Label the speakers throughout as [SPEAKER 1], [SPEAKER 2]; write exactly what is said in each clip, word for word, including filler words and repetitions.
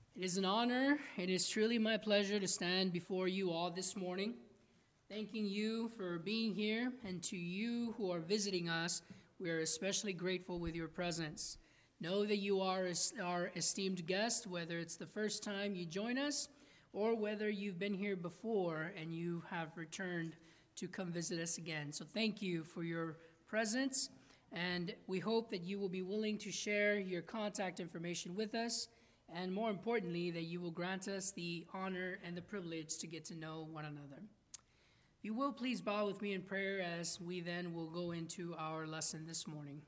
[SPEAKER 1] It is an honor. It is truly my pleasure to stand before you all this morning, thanking you for being here, and to you who are visiting us, we are especially grateful with your presence. Know that you are our esteemed guest, whether it's the first time you join us or whether you've been here before and you have returned to come visit us again. So thank you for your presence, and we hope that you will be willing to share your contact information with us, and more importantly, that you will grant us the honor and the privilege to get to know one another. If you will, please bow with me in prayer as we then will go into our lesson this morning.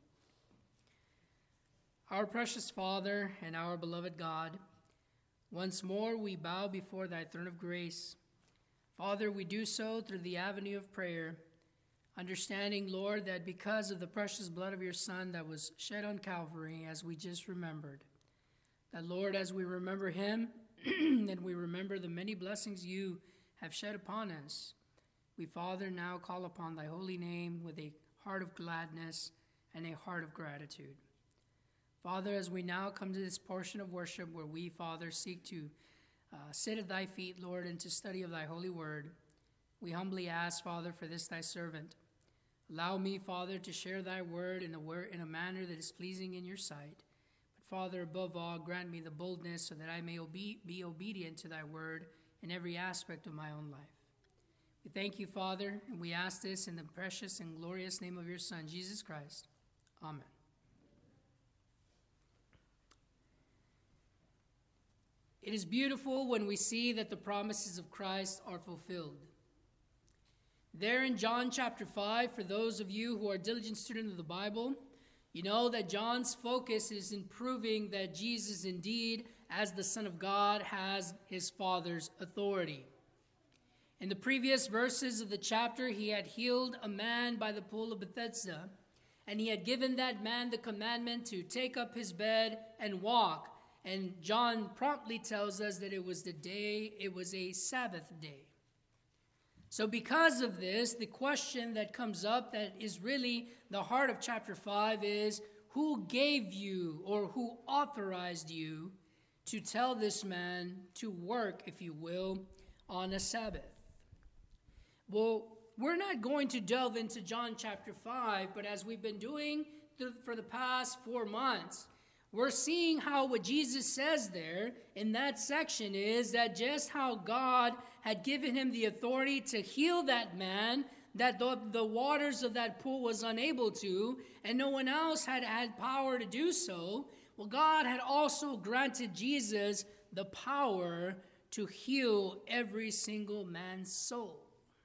[SPEAKER 1] Our precious Father and our beloved God, once more we bow before thy throne of grace. Father, we do so through the avenue of prayer, understanding, Lord, that because of the precious blood of your Son that was shed on Calvary, as we just remembered, that, Lord, as we remember him and we remember the many blessings you have shed upon us, we, Father, now call upon thy holy name with a heart of gladness and a heart of gratitude. Father, as we now come to this portion of worship where we, Father, seek to uh, sit at thy feet, Lord, and to study of thy holy word, we humbly ask, Father, for this thy servant. Allow me, Father, to share thy word in a, word, in a manner that is pleasing in your sight. Father, above all, grant me the boldness so that I may obe- be obedient to thy word in every aspect of my own life. We thank you, Father, and we ask this in the precious and glorious name of your Son, Jesus Christ. Amen. It is beautiful when we see that the promises of Christ are fulfilled. There in John chapter five, for those of you who are diligent students of the Bible, you know that John's focus is in proving that Jesus indeed, as the Son of God, has his Father's authority. In the previous verses of the chapter, he had healed a man by the pool of Bethesda, and he had given that man the commandment to take up his bed and walk. And John promptly tells us that it was the day, it was a Sabbath day. So because of this, the question that comes up that is really the heart of chapter five is, who gave you or who authorized you to tell this man to work, if you will, on a Sabbath? Well, we're not going to delve into John chapter five, but as we've been doing th- for the past four months, we're seeing how what Jesus says there in that section is that just how God had given him the authority to heal that man, that the, the waters of that pool was unable to, and no one else had had power to do so. Well, God had also granted Jesus the power to heal every single man's soul.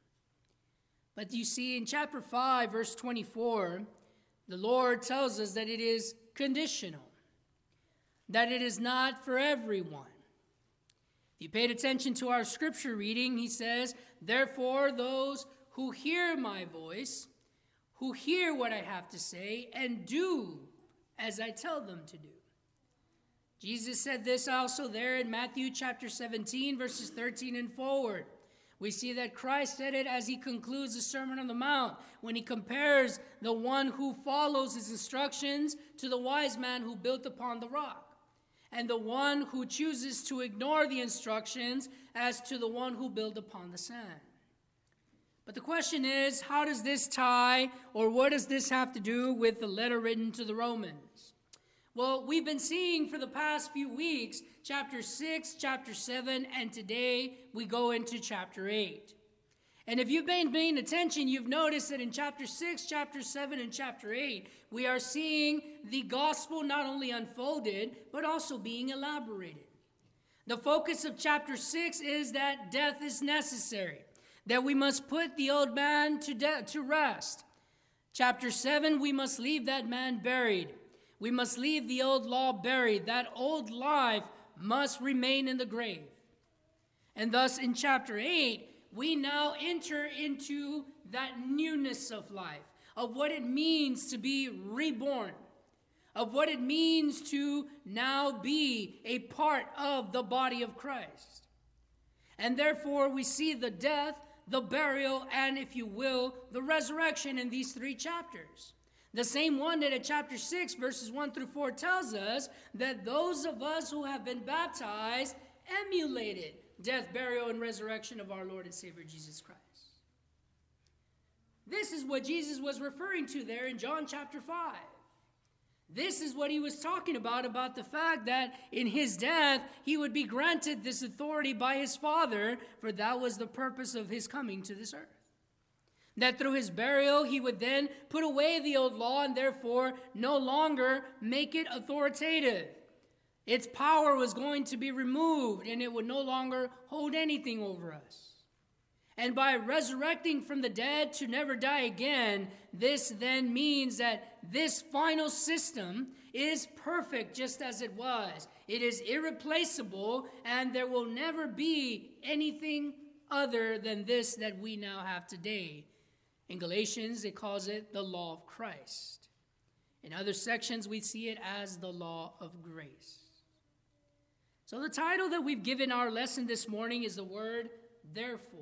[SPEAKER 1] But you see, in chapter five, verse twenty-four, the Lord tells us that it is conditional, that it is not for everyone. If you paid attention to our scripture reading, he says, therefore those who hear my voice, who hear what I have to say, and do as I tell them to do. Jesus said this also there in Matthew chapter seventeen, verses thirteen and forward. We see that Christ said it as he concludes the Sermon on the Mount, when he compares the one who follows his instructions to the wise man who built upon the rock, and the one who chooses to ignore the instructions as to the one who built upon the sand. But the question is, how does this tie, or what does this have to do with the letter written to the Romans? Well, we've been seeing for the past few weeks, chapter six, chapter seven, and today we go into chapter eight. And if you've been paying attention, you've noticed that in chapter six, chapter seven, and chapter eight, we are seeing the gospel not only unfolded, but also being elaborated. The focus of chapter six is that death is necessary, that we must put the old man to, de- to rest. Chapter seven, we must leave that man buried. We must leave the old law buried. That old life must remain in the grave. And thus in chapter eight, we now enter into that newness of life, of what it means to be reborn, of what it means to now be a part of the body of Christ. And therefore we see the death, the burial, and, if you will, the resurrection in these three chapters. The same one that at chapter six, verses one through four tells us that those of us who have been baptized emulated death, burial, and resurrection of our Lord and Savior Jesus Christ. This is what Jesus was referring to there in John chapter five. This is what he was talking about, about the fact that in his death, he would be granted this authority by his Father, for that was the purpose of his coming to this earth. That through his burial, he would then put away the old law and therefore no longer make it authoritative. Its power was going to be removed and it would no longer hold anything over us. And by resurrecting from the dead to never die again, this then means that this final system is perfect just as it was. It is irreplaceable, and there will never be anything other than this that we now have today. In Galatians, it calls it the law of Christ. In other sections, we see it as the law of grace. So the title that we've given our lesson this morning is the word therefore.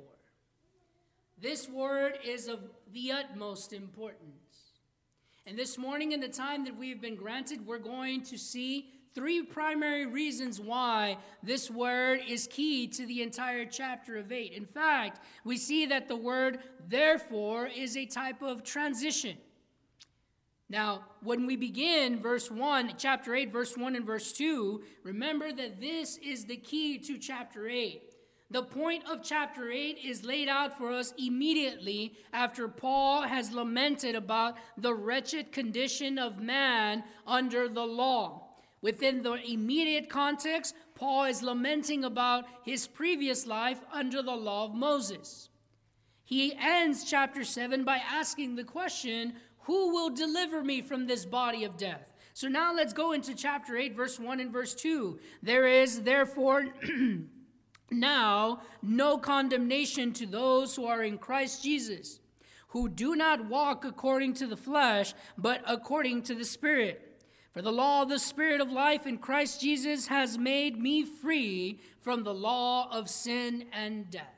[SPEAKER 1] This word is of the utmost importance. And this morning, in the time that we've been granted, we're going to see three primary reasons why this word is key to the entire chapter of eight. In fact, we see that the word therefore is a type of transition. Now, when we begin verse one, chapter eight, verse one and verse two, remember that this is the key to chapter eight. The point of chapter eight is laid out for us immediately after Paul has lamented about the wretched condition of man under the law. Within the immediate context, Paul is lamenting about his previous life under the law of Moses. He ends chapter seven by asking the question, who will deliver me from this body of death? So now let's go into chapter eight, verse one and verse two. There is therefore now no condemnation to those who are in Christ Jesus, who do not walk according to the flesh, but according to the Spirit. For the law of the Spirit of life in Christ Jesus has made me free from the law of sin and death.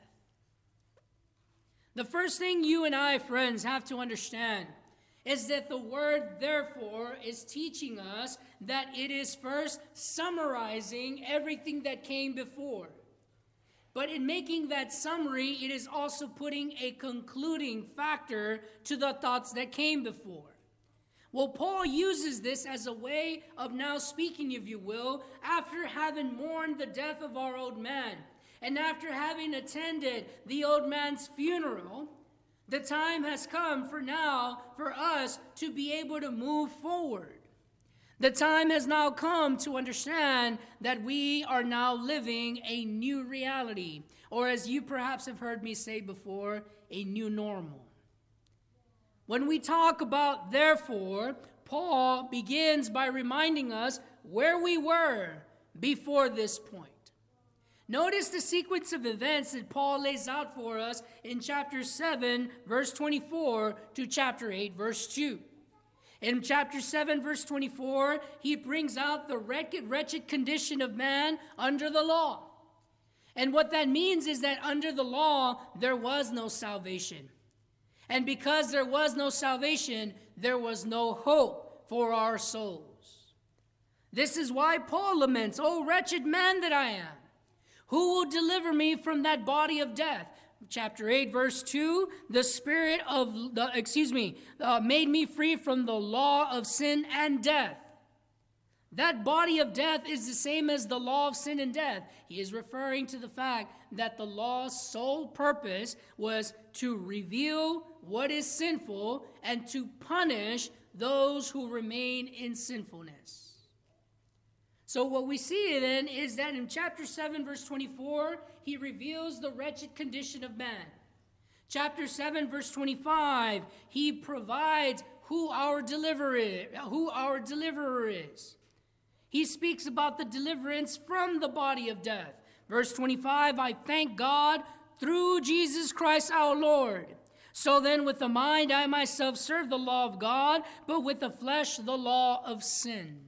[SPEAKER 1] The first thing you and I, friends, have to understand is that the word therefore is teaching us that it is first summarizing everything that came before. But in making that summary, it is also putting a concluding factor to the thoughts that came before. Well, Paul uses this as a way of now speaking, if you will, after having mourned the death of our old man, and after having attended the old man's funeral, the time has come for now for us to be able to move forward. The time has now come to understand that we are now living a new reality, or as you perhaps have heard me say before, a new normal. When we talk about therefore, Paul begins by reminding us where we were before this point. Notice the sequence of events that Paul lays out for us in chapter seven, verse twenty-four, to chapter eight, verse two. In chapter seven, verse twenty-four, he brings out the wretched, wretched condition of man under the law. And what that means is that under the law, there was no salvation. And because there was no salvation, there was no hope for our souls. This is why Paul laments, "O wretched man that I am, who will deliver me from that body of death?" Chapter eight, verse two, the spirit of, the excuse me, uh, made me free from the law of sin and death. That body of death is the same as the law of sin and death. He is referring to the fact that the law's sole purpose was to reveal what is sinful and to punish those who remain in sinfulness. So what we see then is that in chapter seven, verse twenty-four, he reveals the wretched condition of man. Chapter seven, verse twenty-five, he provides who our deliverer is, who our deliverer is. He speaks about the deliverance from the body of death. Verse twenty-five, I thank God through Jesus Christ our Lord. So then with the mind I myself serve the law of God, but with the flesh the law of sin.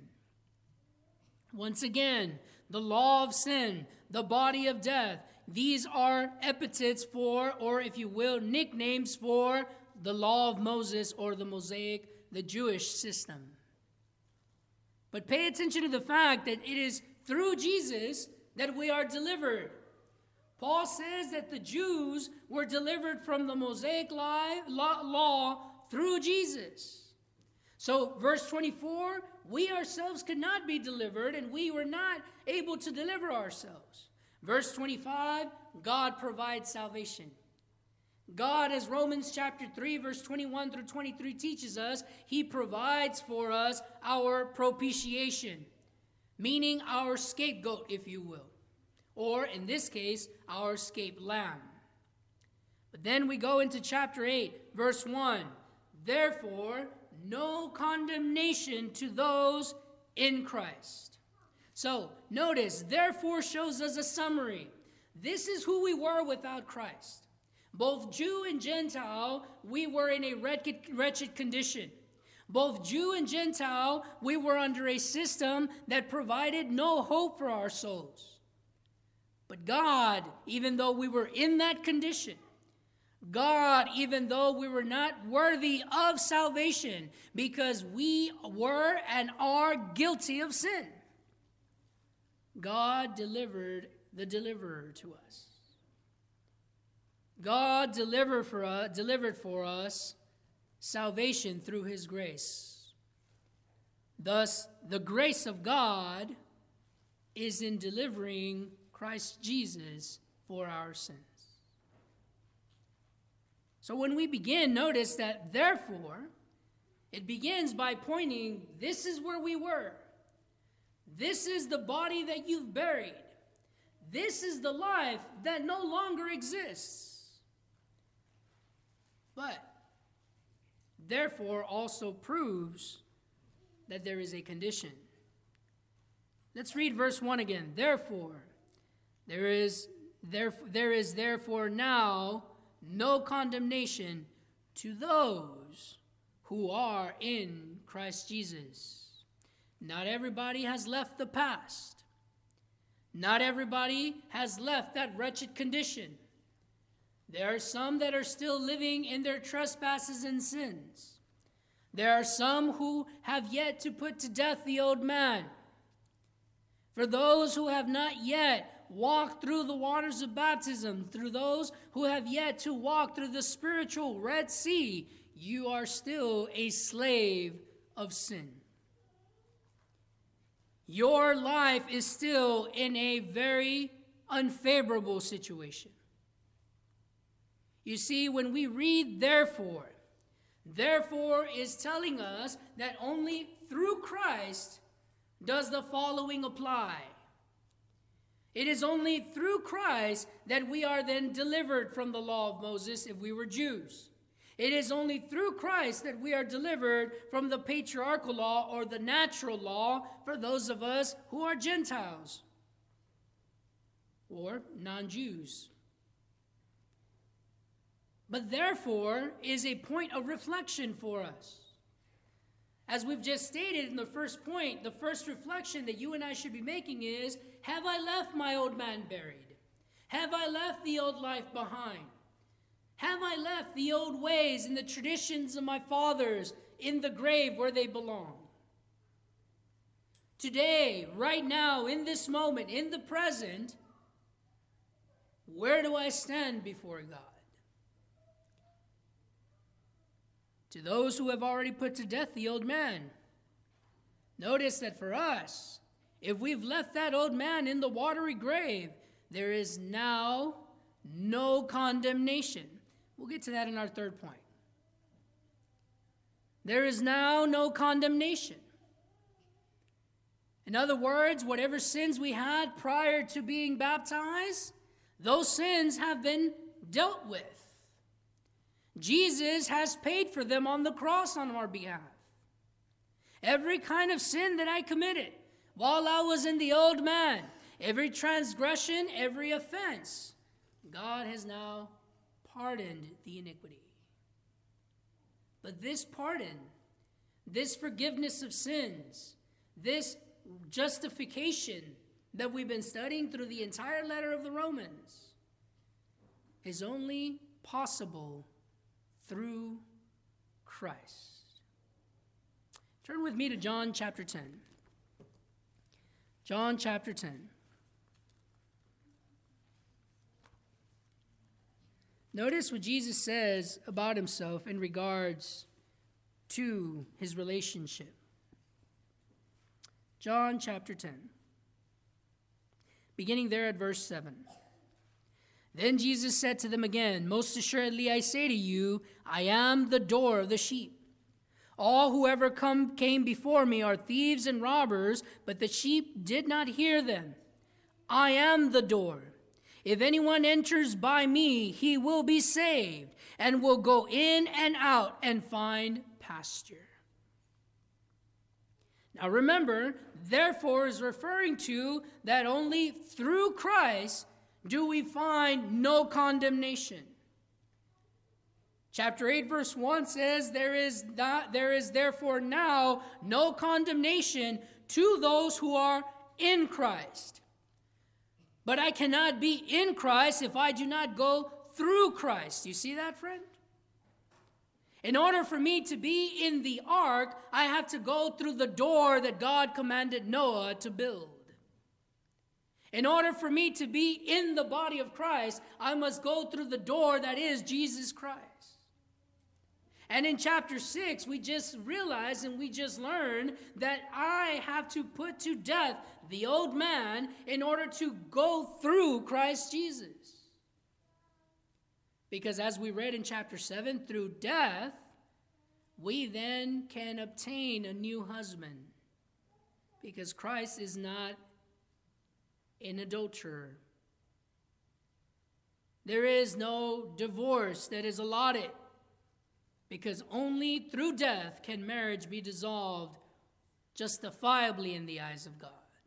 [SPEAKER 1] Once again, the law of sin, the body of death, these are epithets for, or if you will, nicknames for the law of Moses or the Mosaic the Jewish system. But pay attention to the fact that it is through Jesus that we are delivered. Paul says that the Jews were delivered from the Mosaic law through Jesus. So verse twenty-four, we ourselves could not be delivered, and we were not able to deliver ourselves. Verse twenty-five, God provides salvation. God, as Romans chapter three, verse twenty-one through twenty-three teaches us, he provides for us our propitiation, meaning our scapegoat, if you will. Or, in this case, our escaped lamb. But then we go into chapter eight, verse one. Therefore, no condemnation to those in Christ. So, notice, therefore shows us a summary. This is who we were without Christ. Both Jew and Gentile, we were in a wretched, wretched condition. Both Jew and Gentile, we were under a system that provided no hope for our souls. But God, even though we were in that condition, God, even though we were not worthy of salvation, because we were and are guilty of sin, God delivered the deliverer to us. God delivered for us, delivered for us salvation through his grace. Thus, the grace of God is in delivering Christ Jesus for our sins. So when we begin, notice that therefore, it begins by pointing, this is where we were. This is the body that you've buried. This is the life that no longer exists. But, therefore, also proves that there is a condition. Let's read verse one again. Therefore, there is, there, there is therefore now no condemnation to those who are in Christ Jesus. Not everybody has left the past. Not everybody has left that wretched condition. There are some that are still living in their trespasses and sins. There are some who have yet to put to death the old man. For those who have not yet walked through the waters of baptism, through those who have yet to walk through the spiritual Red Sea, you are still a slave of sin. Your life is still in a very unfavorable situation. You see, when we read therefore, therefore is telling us that only through Christ does the following apply. It is only through Christ that we are then delivered from the law of Moses if we were Jews. It is only through Christ that we are delivered from the patriarchal law or the natural law for those of us who are Gentiles or non-Jews. But therefore is a point of reflection for us. As we've just stated in the first point, the first reflection that you and I should be making is, have I left my old man buried? Have I left the old life behind? Have I left the old ways and the traditions of my fathers in the grave where they belong? Today, right now, in this moment, in the present, where do I stand before God? To those who have already put to death the old man, notice that for us, if we've left that old man in the watery grave, there is now no condemnation. We'll get to that in our third point. There is now no condemnation. In other words, whatever sins we had prior to being baptized, those sins have been dealt with. Jesus has paid for them on the cross on our behalf. Every kind of sin that I committed while I was in the old man, every transgression, every offense, God has now pardoned the iniquity. But this pardon, this forgiveness of sins, this justification that we've been studying through the entire letter of the Romans is only possible through Christ. Turn with me to John chapter ten. John chapter ten. Notice what Jesus says about himself in regards to his relationship. John chapter ten, beginning there at verse seven. Then Jesus said to them again, "Most assuredly I say to you, I am the door of the sheep. All who ever come came before me are thieves and robbers, but the sheep did not hear them. I am the door. If anyone enters by me, he will be saved, and will go in and out and find pasture." Now remember, therefore is referring to that only through Christ do we find no condemnation. Chapter eight, verse one says, there is not, there is therefore now no condemnation to those who are in Christ. But I cannot be in Christ if I do not go through Christ. You see that, friend? In order for me to be in the ark, I have to go through the door that God commanded Noah to build. In order for me to be in the body of Christ, I must go through the door that is Jesus Christ. And in chapter six, we just realized and we just learned that I have to put to death the old man in order to go through Christ Jesus. Because as we read in chapter seven, through death, we then can obtain a new husband. Because Christ is not an adulterer. There is no divorce that is allotted. Because only through death can marriage be dissolved justifiably in the eyes of God.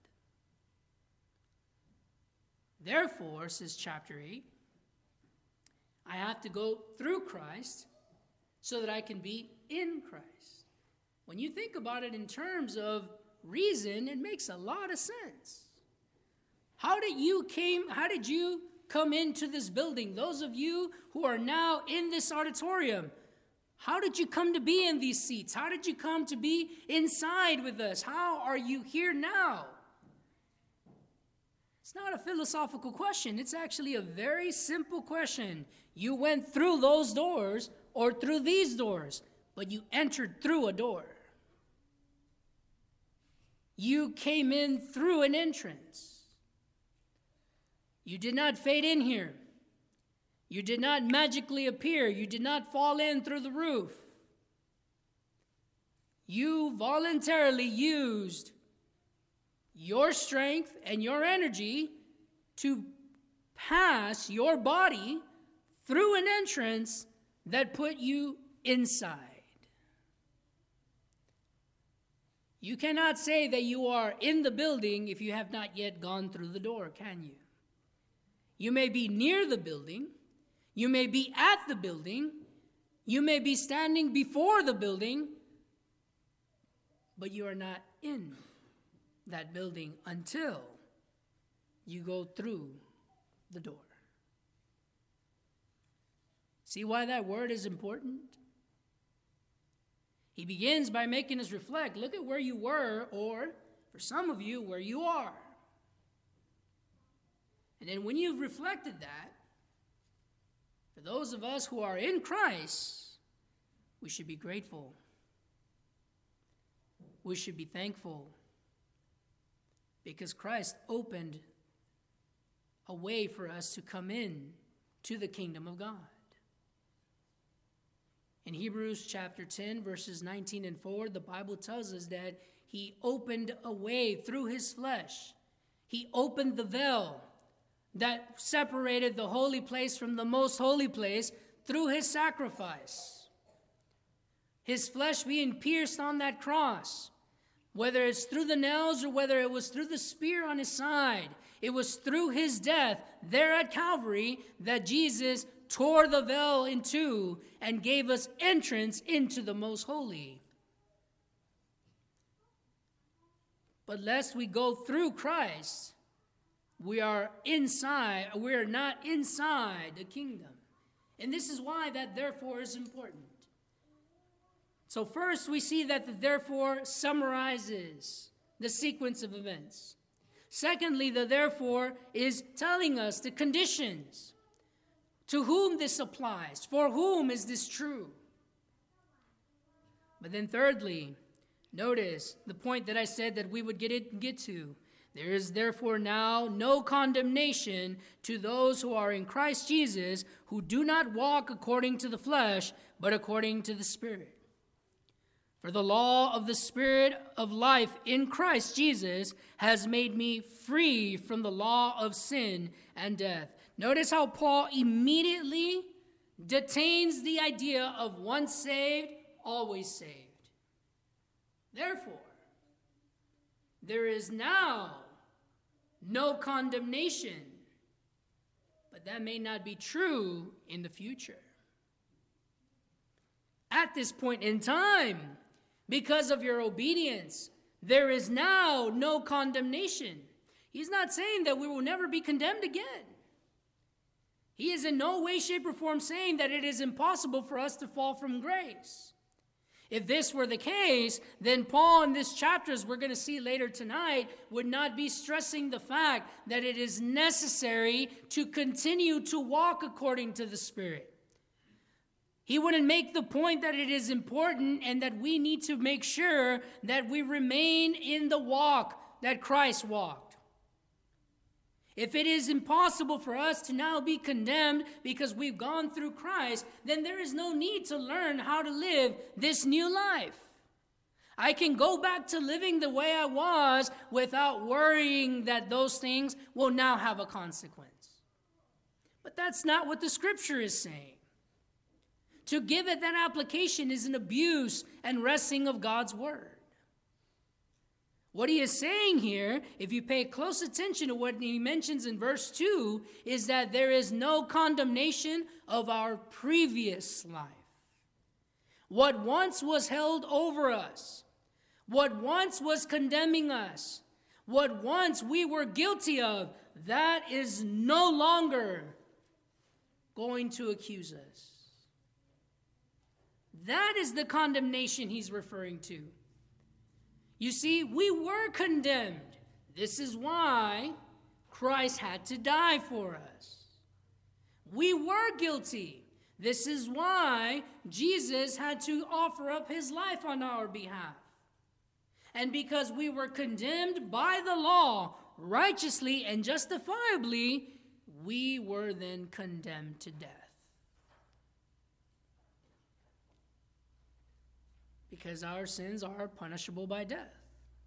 [SPEAKER 1] Therefore, says chapter eight, I have to go through Christ so that I can be in Christ. When you think about it in terms of reason, it makes a lot of sense. How did you came, how did you come into this building? Those of you who are now in this auditorium, how did you come to be in these seats? How did you come to be inside with us? How are you here now? It's not a philosophical question. It's actually a very simple question. You went through those doors or through these doors, but you entered through a door. You came in through an entrance. You did not fade in here. You did not magically appear. You did not fall in through the roof. You voluntarily used your strength and your energy to pass your body through an entrance that put you inside. You cannot say that you are in the building if you have not yet gone through the door, can you? You may be near the building. You may be at the building. You may be standing before the building, but you are not in that building until you go through the door. See why that word is important? He begins by making us reflect. Look at where you were, or for some of you, where you are. And then when you've reflected that, for those of us who are in Christ, we should be grateful. We should be thankful. Because Christ opened a way for us to come in to the kingdom of God. In Hebrews chapter ten, verses nineteen and forward, the Bible tells us that he opened a way through his flesh. He opened the veil that separated the holy place from the most holy place through his sacrifice. His flesh being pierced on that cross, whether it's through the nails or whether it was through the spear on his side, it was through his death there at Calvary that Jesus tore the veil in two and gave us entrance into the most holy. But lest we go through Christ, we are inside, we are not inside the kingdom. And this is why that therefore is important. So first, we see that the therefore summarizes the sequence of events. Secondly, the therefore is telling us the conditions. To whom this applies. For whom is this true? But then thirdly, notice the point that I said that we would get it get to. There is therefore now no condemnation to those who are in Christ Jesus, who do not walk according to the flesh, but according to the Spirit. For the law of the Spirit of life in Christ Jesus has made me free from the law of sin and death. Notice how Paul immediately detains the idea of once saved, always saved. Therefore, there is now no condemnation, but that may not be true in the future. At this point in time, because of your obedience, there is now no condemnation. He's not saying that we will never be condemned again. He is in no way, shape, or form saying that it is impossible for us to fall from grace. If this were the case, then Paul in this chapter, as we're going to see later tonight, would not be stressing the fact that it is necessary to continue to walk according to the Spirit. He wouldn't make the point that it is important and that we need to make sure that we remain in the walk that Christ walked. If it is impossible for us to now be condemned because we've gone through Christ, then there is no need to learn how to live this new life. I can go back to living the way I was without worrying that those things will now have a consequence. But that's not what the Scripture is saying. To give it that application is an abuse and wresting of God's word. What he is saying here, if you pay close attention to what he mentions in verse two, is that there is no condemnation of our previous life. What once was held over us, what once was condemning us, what once we were guilty of, that is no longer going to accuse us. That is the condemnation he's referring to. You see, we were condemned. This is why Christ had to die for us. We were guilty. This is why Jesus had to offer up his life on our behalf. And because we were condemned by the law, righteously and justifiably, we were then condemned to death. Because our sins are punishable by death.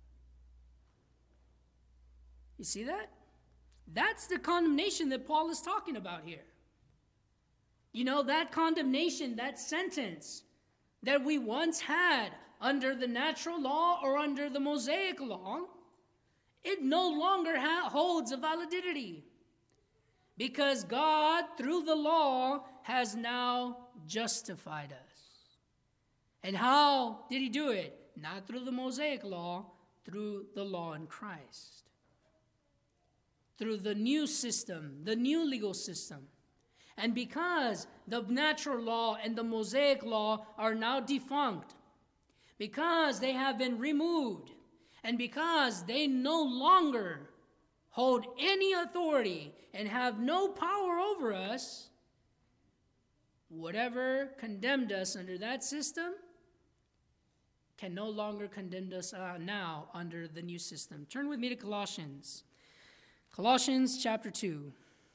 [SPEAKER 1] You see that? That's the condemnation that Paul is talking about here. You know, that condemnation, that sentence that we once had under the natural law or under the Mosaic law, it no longer ha- holds a validity. Because God, through the law, has now justified us. And how did he do it? Not through the Mosaic law, through the law in Christ. Through the new system, the new legal system. And because the natural law and the Mosaic law are now defunct, because they have been removed, and because they no longer hold any authority and have no power over us, whatever condemned us under that system can no longer condemn us uh, now under the new system. Turn with me to Colossians. Colossians chapter two.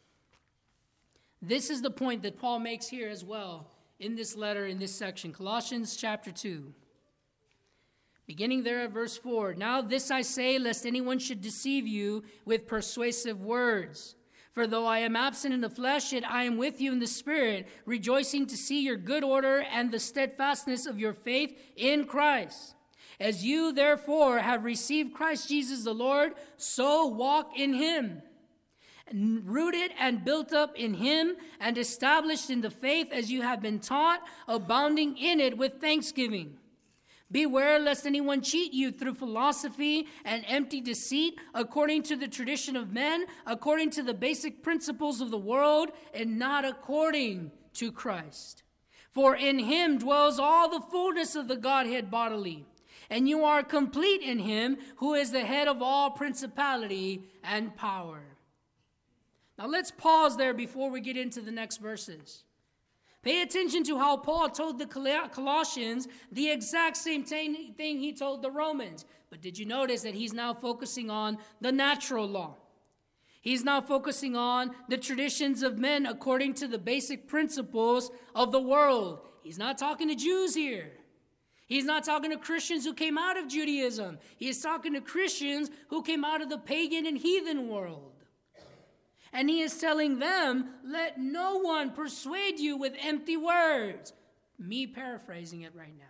[SPEAKER 1] This is the point that Paul makes here as well in this letter, in this section. Colossians chapter two. Beginning there at verse four. Now this I say, lest anyone should deceive you with persuasive words. For though I am absent in the flesh, yet I am with you in the Spirit, rejoicing to see your good order and the steadfastness of your faith in Christ. As you therefore have received Christ Jesus the Lord, so walk in him, rooted and built up in him, and established in the faith as you have been taught, abounding in it with thanksgiving. Beware lest anyone cheat you through philosophy and empty deceit, according to the tradition of men, according to the basic principles of the world, and not according to Christ. For in him dwells all the fullness of the Godhead bodily. And you are complete in him who is the head of all principality and power. Now let's pause there before we get into the next verses. Pay attention to how Paul told the Colossians the exact same thing he told the Romans. But did you notice that he's now focusing on the natural law? He's now focusing on the traditions of men according to the basic principles of the world. He's not talking to Jews here. He's not talking to Christians who came out of Judaism. He is talking to Christians who came out of the pagan and heathen world. And he is telling them, let no one persuade you with empty words. Me paraphrasing it right now.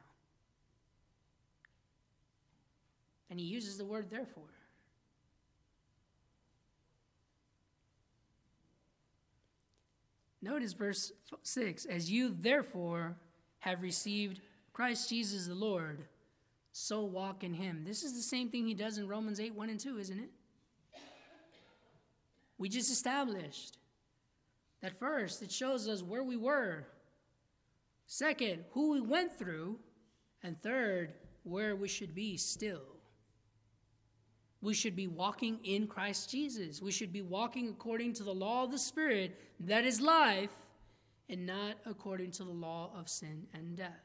[SPEAKER 1] And he uses the word therefore. Notice verse six. As you therefore have received Christ Jesus the Lord, so walk in him. This is the same thing he does in Romans eight, one and two, isn't it? We just established that first, it shows us where we were. Second, who we went through. And third, where we should be still. We should be walking in Christ Jesus. We should be walking according to the law of the Spirit, that is life, and not according to the law of sin and death.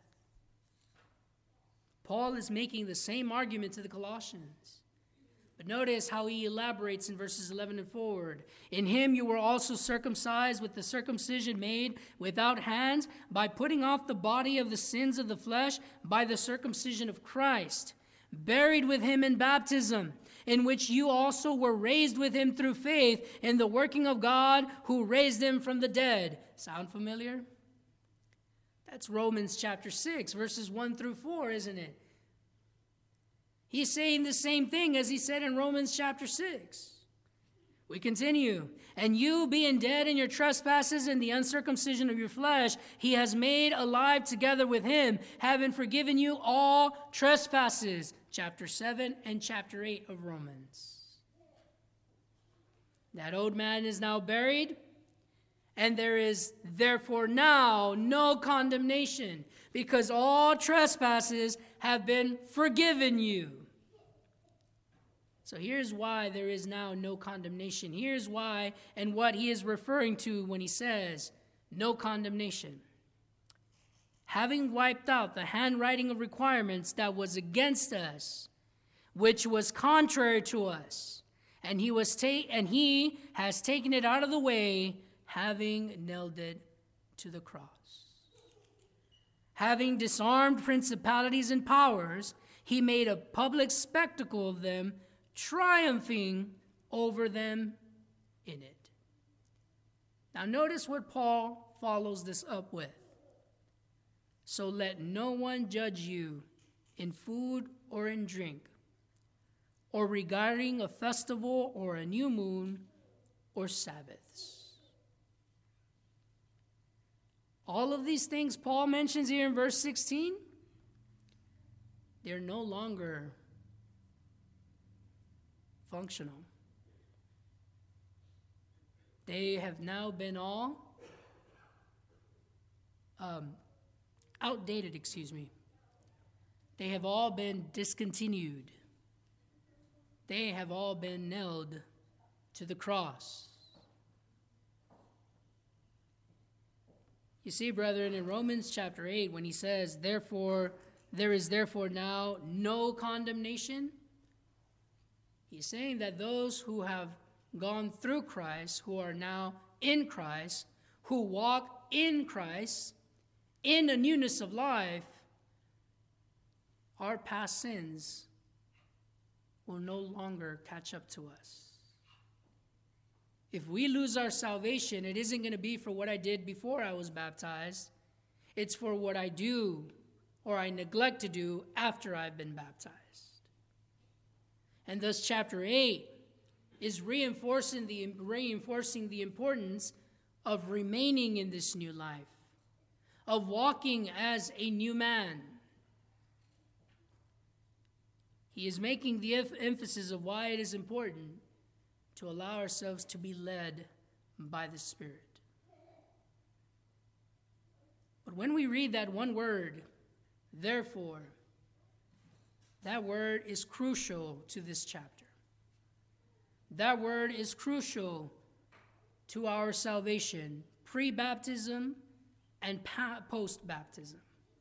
[SPEAKER 1] Paul is making the same argument to the Colossians. But notice how he elaborates in verses eleven and forward. In him you were also circumcised with the circumcision made without hands, by putting off the body of the sins of the flesh by the circumcision of Christ, buried with him in baptism, in which you also were raised with him through faith in the working of God who raised him from the dead. Sound familiar? That's Romans chapter six, verses one through four, isn't it? He's saying the same thing as he said in Romans chapter six. We continue. And you, being dead in your trespasses and the uncircumcision of your flesh, he has made alive together with him, having forgiven you all trespasses. Chapter seven and chapter eight of Romans. That old man is now buried, and there is therefore now no condemnation, because all trespasses have been forgiven you. So here's why there is now no condemnation. Here's why and what he is referring to when he says no condemnation. Having wiped out the handwriting of requirements that was against us, which was contrary to us, and he was ta- and he has taken it out of the way, having nailed it to the cross. Having disarmed principalities and powers, he made a public spectacle of them, triumphing over them in it. Now notice what Paul follows this up with. So let no one judge you in food or in drink, or regarding a festival or a new moon or Sabbaths. All of these things Paul mentions here in verse sixteen, they're no longer functional. They have now been all um, outdated, excuse me. They have all been discontinued. They have all been nailed to the cross. You see, brethren, in Romans chapter eight, when he says, therefore, there is therefore now no condemnation, he's saying that those who have gone through Christ, who are now in Christ, who walk in Christ, in a newness of life, our past sins will no longer catch up to us. If we lose our salvation, it isn't going to be for what I did before I was baptized. It's for what I do or I neglect to do after I've been baptized. And thus chapter eight is reinforcing the, reinforcing the importance of remaining in this new life, of walking as a new man. He is making the emphasis of why it is important to allow ourselves to be led by the Spirit. But when we read that one word, therefore, that word is crucial to this chapter. That word is crucial to our salvation, pre-baptism and post-baptism.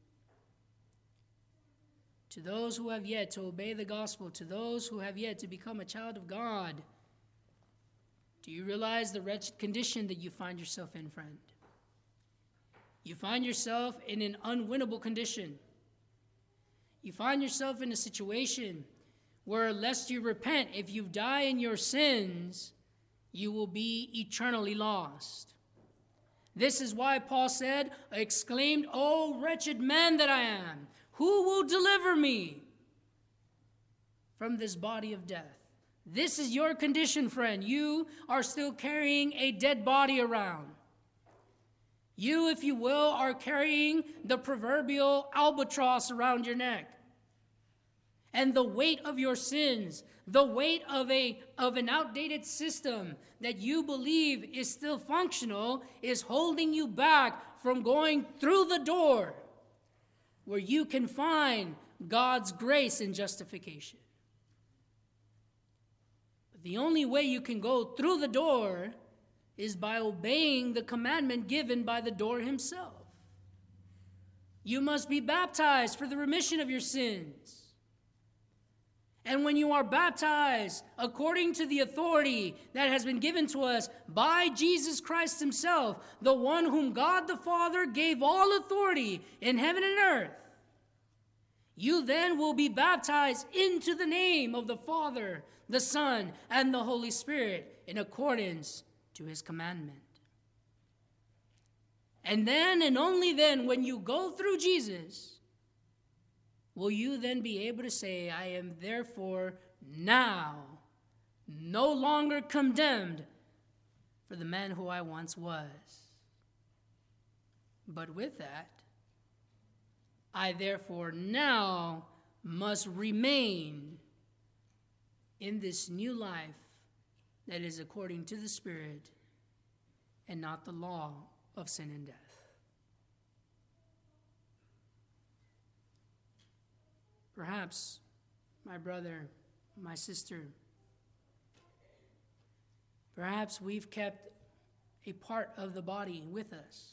[SPEAKER 1] To those who have yet to obey the gospel, to those who have yet to become a child of God, do you realize the wretched condition that you find yourself in, friend? You find yourself in an unwinnable condition. You find yourself in a situation where, lest you repent, if you die in your sins, you will be eternally lost. This is why Paul said, exclaimed, "O wretched man that I am, who will deliver me from this body of death?" This is your condition, friend. You are still carrying a dead body around. You, if you will, are carrying the proverbial albatross around your neck. And the weight of your sins, the weight of a of an outdated system that you believe is still functional, is holding you back from going through the door where you can find God's grace and justification. But the only way you can go through the door is by obeying the commandment given by the door himself. You must be baptized for the remission of your sins. And when you are baptized according to the authority that has been given to us by Jesus Christ himself, the one whom God the Father gave all authority in heaven and earth, you then will be baptized into the name of the Father, the Son, and the Holy Spirit in accordance to his commandment. And then and only then, when you go through Jesus, will you then be able to say, "I am therefore now no longer condemned for the man who I once was. But with that, I therefore now must remain in this new life that is according to the Spirit and not the law of sin and death." Perhaps, my brother, my sister, perhaps we've kept a part of the body with us.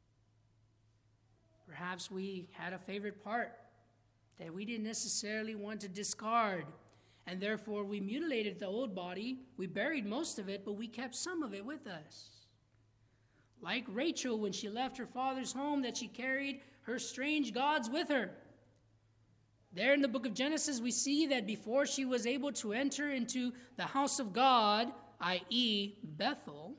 [SPEAKER 1] Perhaps we had a favorite part that we didn't necessarily want to discard, and therefore we mutilated the old body. We buried most of it, but we kept some of it with us. Like Rachel, when she left her father's home, that she carried her strange gods with her. There in the book of Genesis, we see that before she was able to enter into the house of God, that is. Bethel,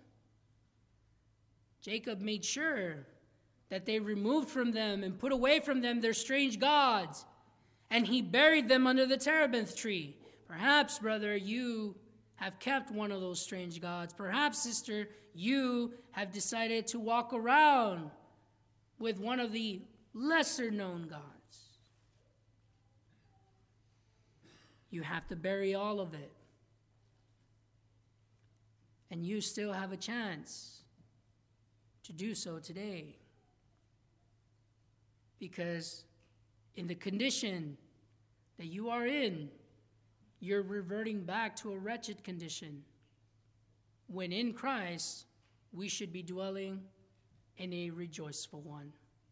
[SPEAKER 1] Jacob made sure that they removed from them and put away from them their strange gods, and he buried them under the terebinth tree. Perhaps, brother, you have kept one of those strange gods. Perhaps, sister, you have decided to walk around with one of the lesser-known gods. You have to bury all of it. And you still have a chance to do so today. Because in the condition that you are in, you're reverting back to a wretched condition. When in Christ, we should be dwelling in a rejoiceful one.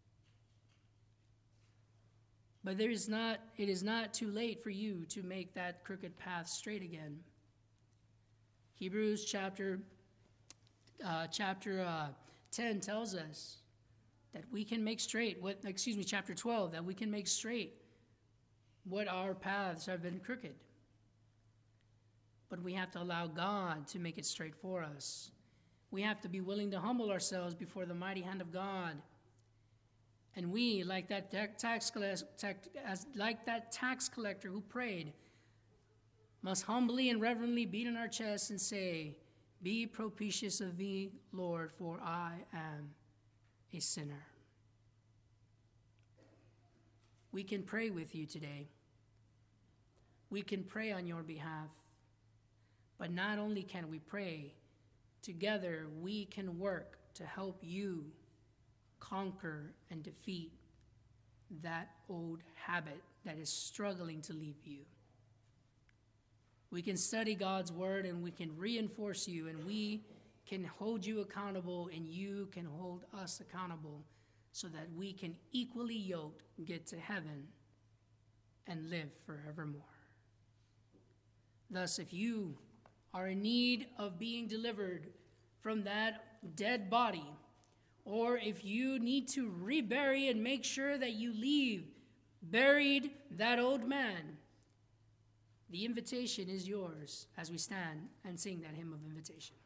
[SPEAKER 1] But there is not, it is not too late for you to make that crooked path straight again. Hebrews chapter, uh, chapter uh, ten tells us that we can make straight, what, excuse me, chapter twelve, that we can make straight what our paths have been crooked. But we have to allow God to make it straight for us. We have to be willing to humble ourselves before the mighty hand of God. And we, like that tax like that tax collector who prayed, must humbly and reverently beat on our chests and say, "Be propitious of me, Lord, for I am a sinner." We can pray with you today. We can pray on your behalf. But not only can we pray, together we can work to help you conquer and defeat that old habit that is struggling to leave you. We can study God's word and we can reinforce you, and we can hold you accountable and you can hold us accountable so that we can equally yoked get to heaven and live forevermore. Thus, if you are in need of being delivered from that dead body, or if you need to rebury and make sure that you leave buried that old man, the invitation is yours as we stand and sing that hymn of invitation.